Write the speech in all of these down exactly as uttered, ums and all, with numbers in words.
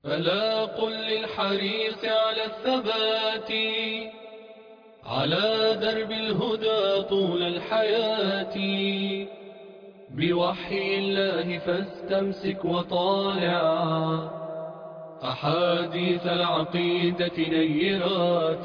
ألا قل للحريص على الثبات على درب الهدى طول الحياة، بوحي الله فاستمسك وطالع أحاديث العقيدة نيرات.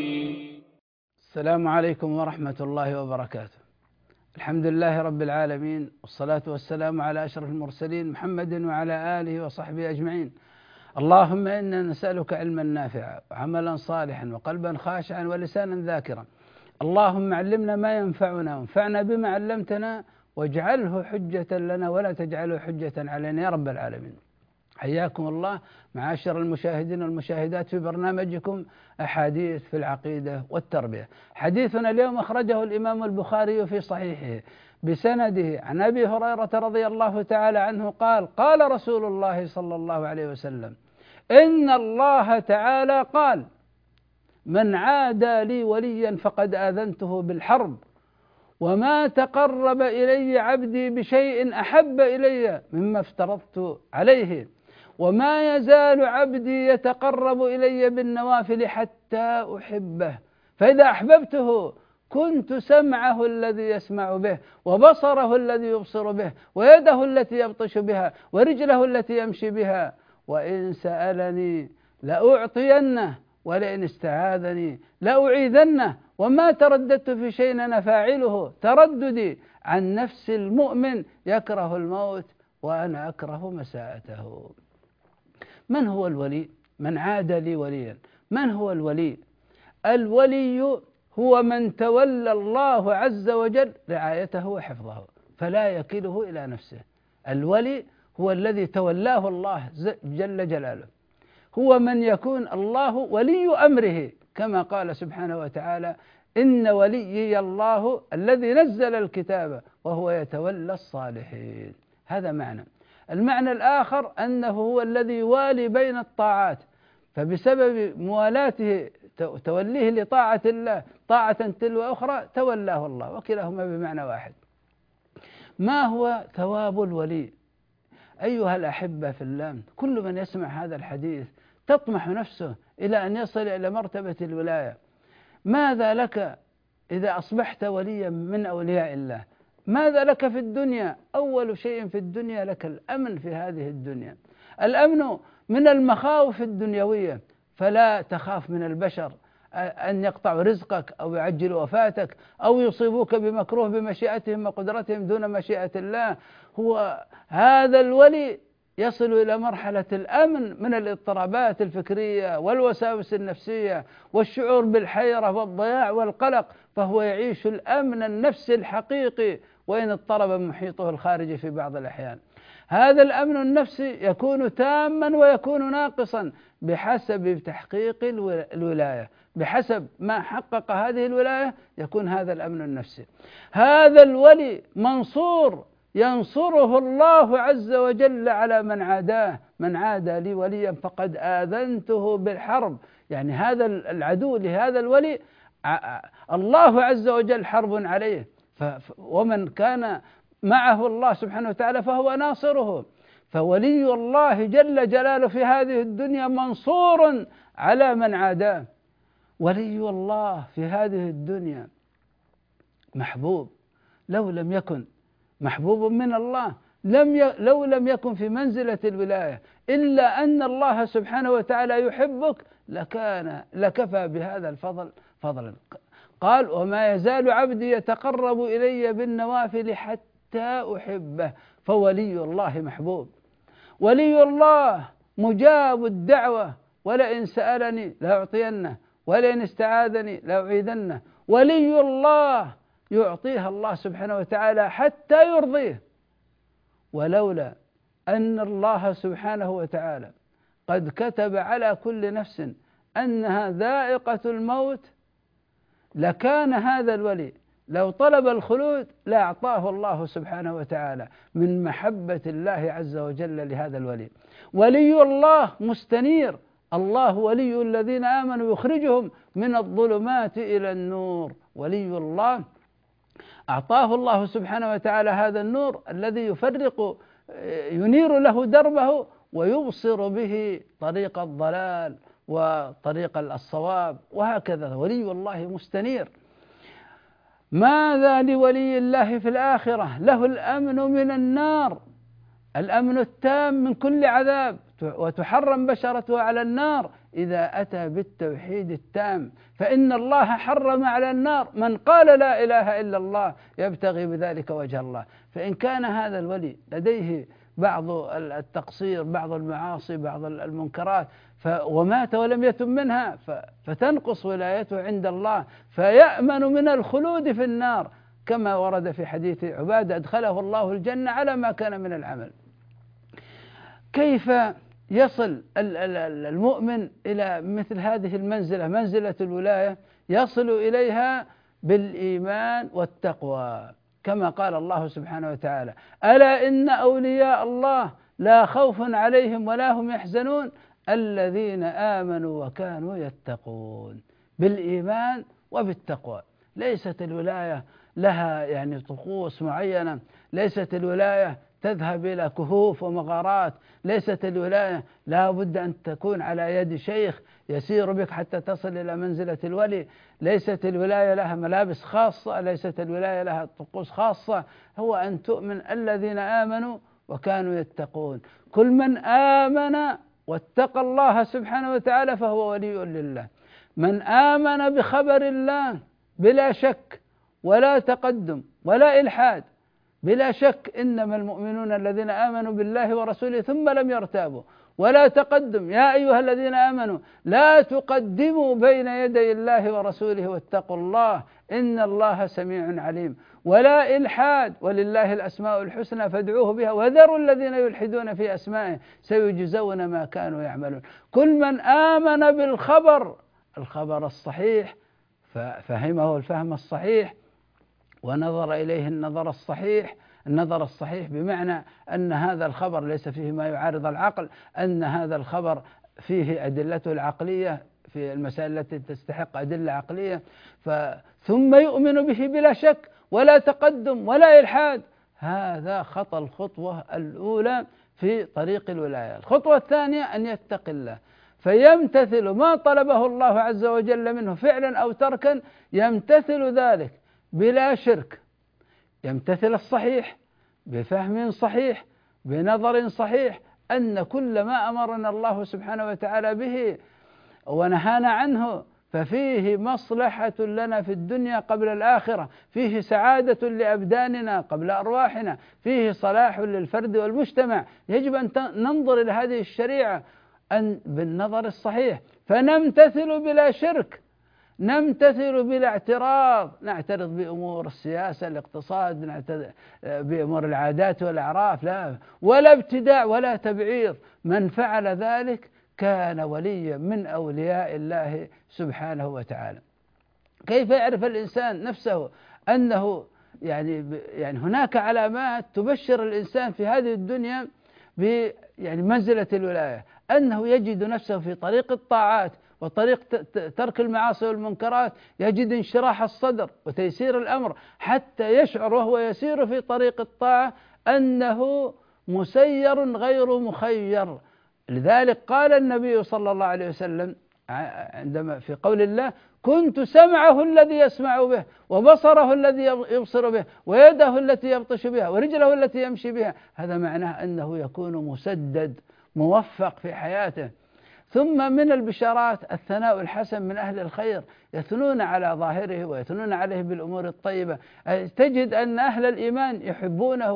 السلام عليكم ورحمة الله وبركاته. الحمد لله رب العالمين، والصلاة والسلام على أشرف المرسلين محمد وعلى آله وصحبه أجمعين. اللهم إنا نسألك علما نافعا وعملا صالحا وقلبا خاشعا ولسانا ذاكرا. اللهم علمنا ما ينفعنا وانفعنا بما علمتنا واجعله حجة لنا ولا تجعله حجة علينا يا رب العالمين. حياكم الله معاشر المشاهدين والمشاهدات في برنامجكم أحاديث في العقيدة والتربية. حديثنا اليوم أخرجه الإمام البخاري في صحيحه بسنده عن أبي هريرة رضي الله تعالى عنه قال: قال رسول الله صلى الله عليه وسلم: إن الله تعالى قال: من عادى لي وليا فقد آذنته بالحرب، وما تقرب إلي عبدي بشيء أحب إلي مما افترضت عليه، وما يزال عبدي يتقرب إلي بالنوافل حتى أحبه، فإذا أحببته كنت سمعه الذي يسمع به، وبصره الذي يبصر به، ويده التي يبطش بها، ورجله التي يمشي بها، وإن سألني لأعطينه، ولئن استعاذني لأعيذنه، وما ترددت في شيء أنا فاعله ترددي عن نفس المؤمن يكره الموت وأنا أكره مساءته. من هو الولي؟ من عاد لي وليا. من هو الولي؟ الولي هو من تولى الله عز وجل رعايته وحفظه فلا يكله إلى نفسه. الولي هو الذي تولاه الله جل جلاله، هو من يكون الله ولي أمره، كما قال سبحانه وتعالى: إن وليي الله الذي نزل الكتاب وهو يتولى الصالحين. هذا معنى. المعنى الآخر أنه هو الذي يوالي بين الطاعات، فبسبب موالاته توليه لطاعة الله طاعة تلو أخرى تولاه الله، وكلاهما بمعنى واحد. ما هو ثواب الولي؟ أيها الأحبة في الله، كل من يسمع هذا الحديث تطمح نفسه إلى أن يصل إلى مرتبة الولاية. ماذا لك إذا أصبحت وليا من أولياء الله؟ ماذا لك في الدنيا؟ أول شيء في الدنيا لك الأمن في هذه الدنيا، الأمن من المخاوف الدنيوية، فلا تخاف من البشر أن يقطعوا رزقك أو يعجلوا وفاتك أو يصيبوك بمكروه بمشيئتهم وقدرتهم دون مشيئة الله. هو هذا الولي يصل إلى مرحلة الأمن من الاضطرابات الفكرية والوساوس النفسية والشعور بالحيرة والضياع والقلق، فهو يعيش الأمن النفسي الحقيقي وإن اضطرب محيطه الخارجي في بعض الأحيان. هذا الأمن النفسي يكون تاما ويكون ناقصا بحسب تحقيق الولاية، بحسب ما حقق هذه الولاية يكون هذا الأمن النفسي. هذا الولي منصور ينصره الله عز وجل على من عاداه. من عادى لي وليا فقد آذنته بالحرب، يعني هذا العدو لهذا الولي الله عز وجل حرب عليه، ومن كان معه الله سبحانه وتعالى فهو ناصره. فولي الله جل جلاله في هذه الدنيا منصور على من عاداه. ولي الله في هذه الدنيا محبوب، لو لم يكن محبوب من الله لم ي... لو لم يكن في منزلة الولاية إلا أن الله سبحانه وتعالى يحبك لكان لكفى بهذا الفضل فضلا. قال: وما يزال عبدي يتقرب إلي بالنوافل حتى أحبه. فولي الله محبوب. ولي الله مجاب الدعوة، ولئن سألني لأعطينه، ولئن استعاذني لأعيذنه. ولي الله يعطيها الله سبحانه وتعالى حتى يرضيه. ولولا أن الله سبحانه وتعالى قد كتب على كل نفس أنها ذائقة الموت لكان هذا الولي لو طلب الخلود لأعطاه الله سبحانه وتعالى من محبة الله عز وجل لهذا الولي. ولي الله مستنير. الله ولي الذين آمنوا يخرجهم من الظلمات إلى النور. ولي الله أعطاه الله سبحانه وتعالى هذا النور الذي يفرق ينير له دربه ويبصر به طريق الضلال وطريق الصواب، وهكذا ولي الله مستنير. ماذا لولي الله في الآخرة؟ له الأمن من النار، الأمن التام من كل عذاب، وتحرم بشرته على النار إذا أتى بالتوحيد التام، فإن الله حرم على النار من قال لا إله إلا الله يبتغي بذلك وجه الله. فإن كان هذا الولي لديه بعض التقصير، بعض المعاصي، بعض المنكرات، ومات ولم يتم منها، فتنقص ولايته عند الله، فيأمن من الخلود في النار، كما ورد في حديث عبادة أدخله الله الجنة على ما كان من العمل. كيف يصل المؤمن إلى مثل هذه المنزلة، منزلة الولاية؟ يصل إليها بالإيمان والتقوى، كما قال الله سبحانه وتعالى: ألا إن أولياء الله لا خوف عليهم ولا هم يحزنون الذين آمنوا وكانوا يتقون. بالإيمان وبالتقوى. ليست الولاية لها يعني طقوس معينة، ليست الولاية تذهب إلى كهوف ومغارات، ليست الولاية لا بد أن تكون على يد شيخ يسير بك حتى تصل إلى منزلة الولي، ليست الولاية لها ملابس خاصة، ليست الولاية لها طقوس خاصة، هو أن تؤمن الذين آمنوا وكانوا يتقون. كل من آمن واتقى الله سبحانه وتعالى فهو ولي لله. من آمن بخبر الله بلا شك ولا تقدم ولا إلحاد، بلا شك، إنما المؤمنون الذين آمنوا بالله ورسوله ثم لم يرتابوا، ولا تقدم، يا أيها الذين آمنوا لا تقدموا بين يدي الله ورسوله واتقوا الله إن الله سميع عليم، ولا إلحاد، ولله الأسماء الحسنى فادعوه بها وذروا الذين يلحدون في أسمائه سيجزون ما كانوا يعملون. كل من آمن بالخبر، الخبر الصحيح، ففهمه الفهم الصحيح ونظر إليه النظر الصحيح، النظر الصحيح بمعنى أن هذا الخبر ليس فيه ما يعارض العقل، أن هذا الخبر فيه أدلته العقلية في المسائل التي تستحق أدلة عقلية، ثم يؤمن به بلا شك ولا تقدم ولا إلحاد. هذا خطى الخطوة الأولى في طريق الولاية. الخطوة الثانية أن يتقي الله فيمتثل ما طلبه الله عز وجل منه فعلا أو تركا، يمتثل ذلك بلا شرك، يمتثل الصحيح بفهم صحيح بنظر صحيح، أن كل ما أمرنا الله سبحانه وتعالى به ونهانا عنه ففيه مصلحة لنا في الدنيا قبل الآخرة، فيه سعادة لأبداننا قبل أرواحنا، فيه صلاح للفرد والمجتمع. يجب أن ننظر إلى هذه الشريعة أن بالنظر الصحيح، فنمتثل بلا شرك، نمتثل بلا اعتراض، نعترض بأمور السياسة الاقتصاد، نعترض بأمور العادات والأعراف، لا، ولا ابتداع ولا تبعير. من فعل ذلك كان وليا من أولياء الله سبحانه وتعالى. كيف يعرف الإنسان نفسه أنه يعني يعني هناك علامات تبشر الإنسان في هذه الدنيا ب يعني منزلة الولاية؟ أنه يجد نفسه في طريق الطاعات وطريق ترك المعاصي والمنكرات، يجد انشراح الصدر وتيسير الأمر، حتى يشعر وهو يسير في طريق الطاعة أنه مسير غير مخير. لذلك قال النبي صلى الله عليه وسلم عندما في قول الله: كنت سمعه الذي يسمع به وبصره الذي يبصر به ويده التي يبطش بها ورجله التي يمشي بها. هذا معناه أنه يكون مسدد موفق في حياته. ثم من البشارات الثناء الحسن من أهل الخير، يثنون على ظاهره ويثنون عليه بالأمور الطيبة. تجد أن أهل الإيمان يحبونه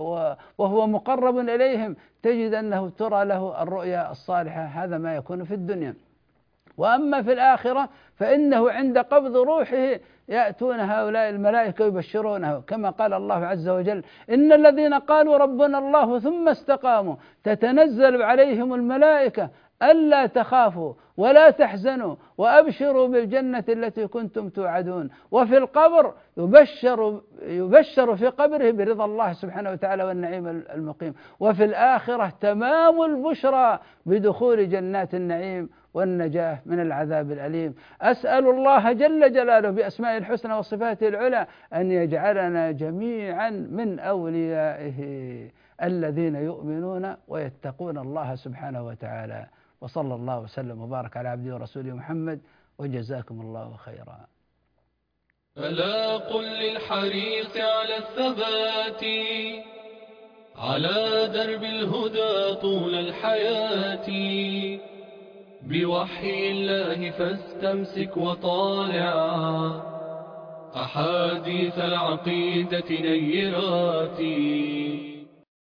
وهو مقرب إليهم، تجد أنه ترى له الرؤيا الصالحة. هذا ما يكون في الدنيا. وأما في الآخرة فإنه عند قبض روحه يأتون هؤلاء الملائكة يبشرونه، كما قال الله عز وجل: إن الذين قالوا ربنا الله ثم استقاموا تتنزل عليهم الملائكة ألا تخافوا ولا تحزنوا وأبشروا بالجنة التي كنتم توعدون. وفي القبر يبشر يبشر في قبره برضا الله سبحانه وتعالى والنعيم المقيم. وفي الآخرة تمام البشرى بدخول جنات النعيم والنجاة من العذاب الأليم. أسأل الله جل جلاله بأسمائه الحسنى وصفاته العلى أن يجعلنا جميعا من أوليائه. الذين يؤمنون ويتقون الله سبحانه وتعالى. وصلى الله وسلم وبارك على عبده ورسوله محمد، وجزاكم الله خيرا. ألا قل للحريص على الثبات على درب الهدى طول الحياة، بوحي الله فاستمسك وطالع أحاديث العقيدة نيرات.